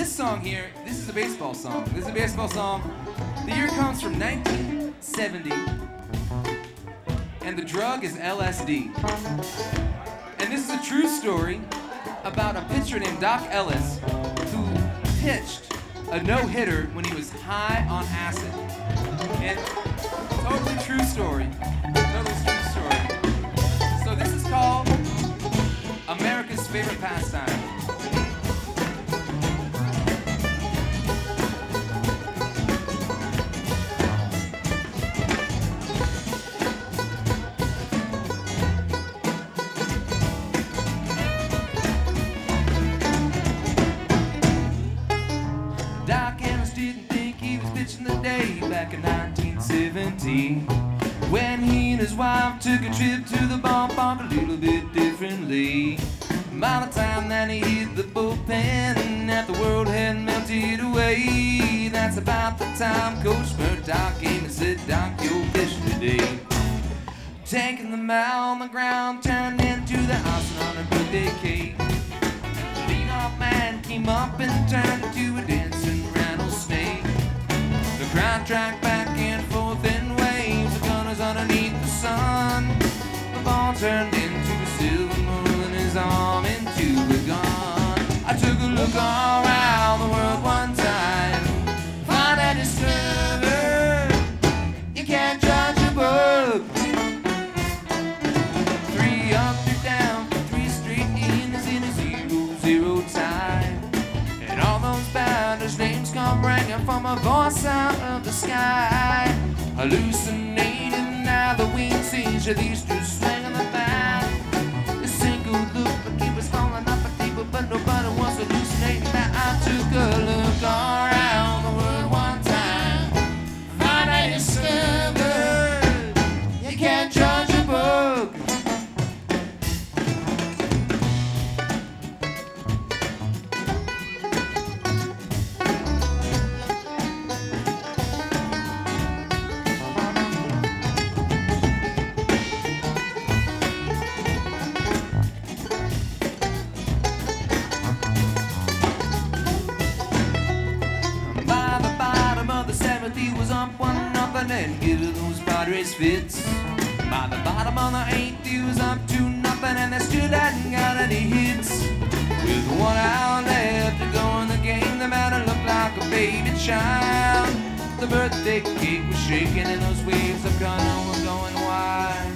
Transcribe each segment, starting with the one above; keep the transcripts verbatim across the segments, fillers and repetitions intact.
this song here, this is a baseball song. This is a baseball song. The year comes from nineteen seventy, and the drug is L S D. And this is a true story about a pitcher named Doc Ellis who pitched a no-hitter when he was high on acid. And totally true story. Totally true story. So this is called America's Favorite Pastime. Doc Ellis didn't think he was pitching the day back in nineteen seventy, when he and his wife took a trip to the ballpark a little bit differently. By the time that he hit the bullpen, that the world had melted away. That's about the time Coach Murdoch came and said, Doc, you're pitching today. Taking the mound on the ground turned into the icing on a birthday cake. The leadoff man came up and turned into a dancing rattlesnake. The crowd tracked back and forth in waves of gunners underneath the sun. The ball turned into a silver moon and his arm into a gun. I took a look all around the world one time, find and discover you can't judge a book. Three up, three down, three straight innings in a zero zero tie. And all those batters' names come ringing from a voice out of the sky. Hallucinating now the wind seizure, these two swinging the bat. The single look like he was falling off a table, but nobody was hallucinating that. I took a look around the world one time, find I discovered you can't judge a book. He was up one nothing and give those Padres fits. By the bottom of the eighth, he was up two nothing and they still hadn't got any hits. With one out left to go in the game, the man looked like a baby child. The birthday cake was shaking and those waves of color were going wild.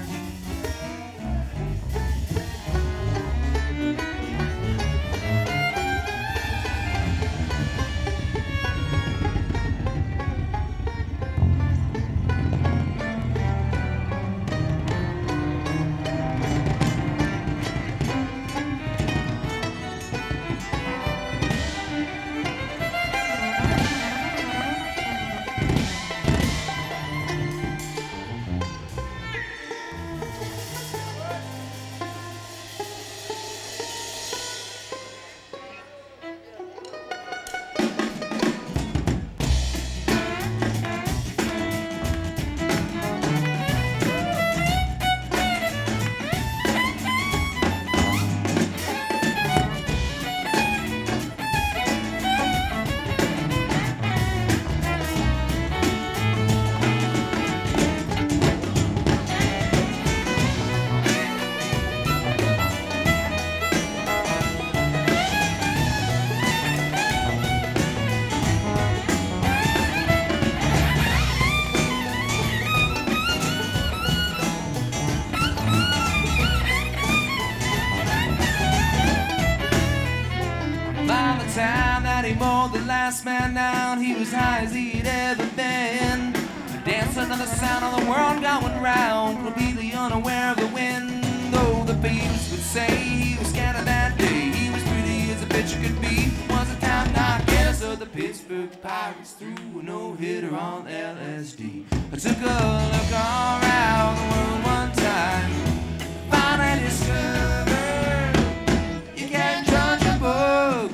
The last man down, he was high as he'd ever been. Dancing to the sound of the world going round, completely unaware of the wind. Though the babies would say he was scattered that day, he was pretty as a pitcher could be. Was a time not guess of the Pittsburgh Pirates threw a no-hitter on L S D. I took a look around the world one time, found and discovered you can't judge a book.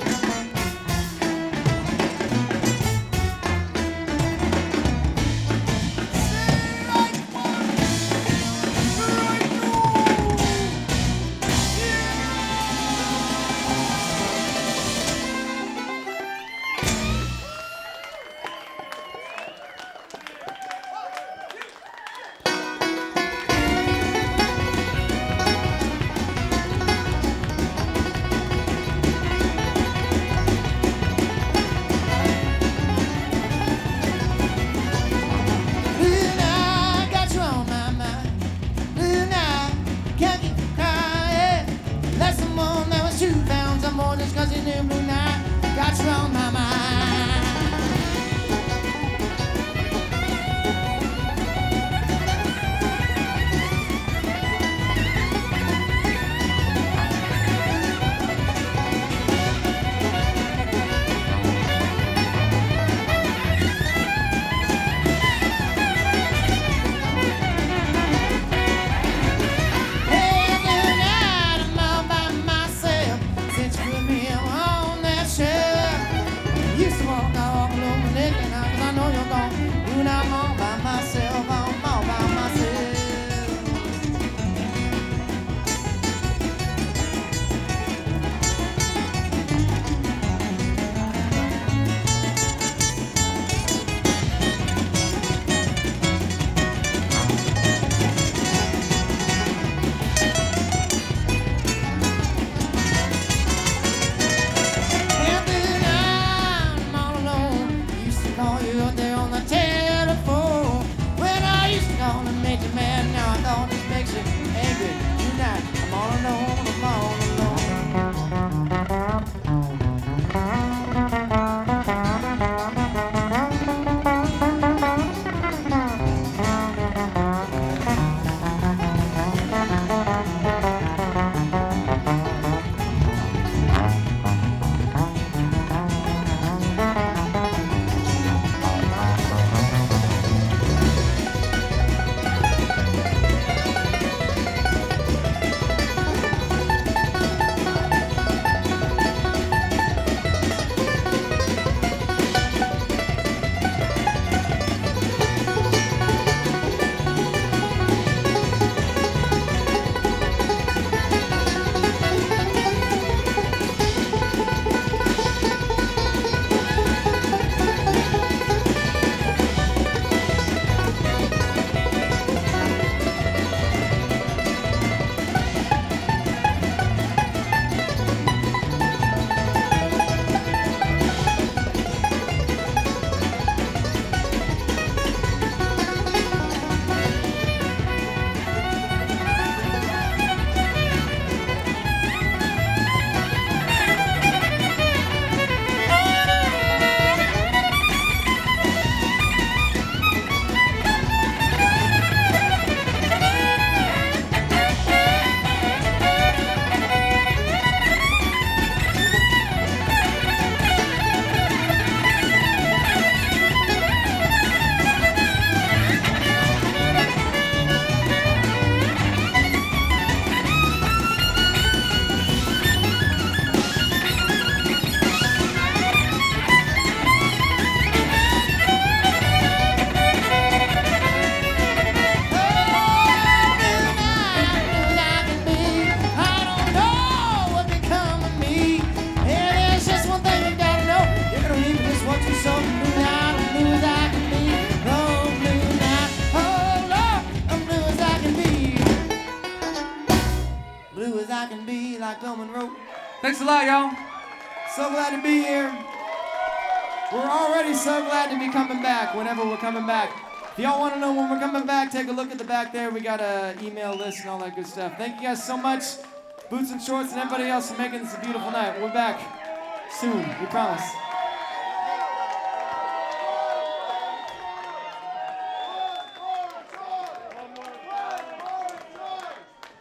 Thanks a lot, y'all. So glad to be here. We're already so glad to be coming back whenever we're coming back. If y'all want to know when we're coming back, take a look at the back there. We got a email list and all that good stuff. Thank you guys so much, Boots and Shorts and everybody else for making this a beautiful night. We're back soon, we promise.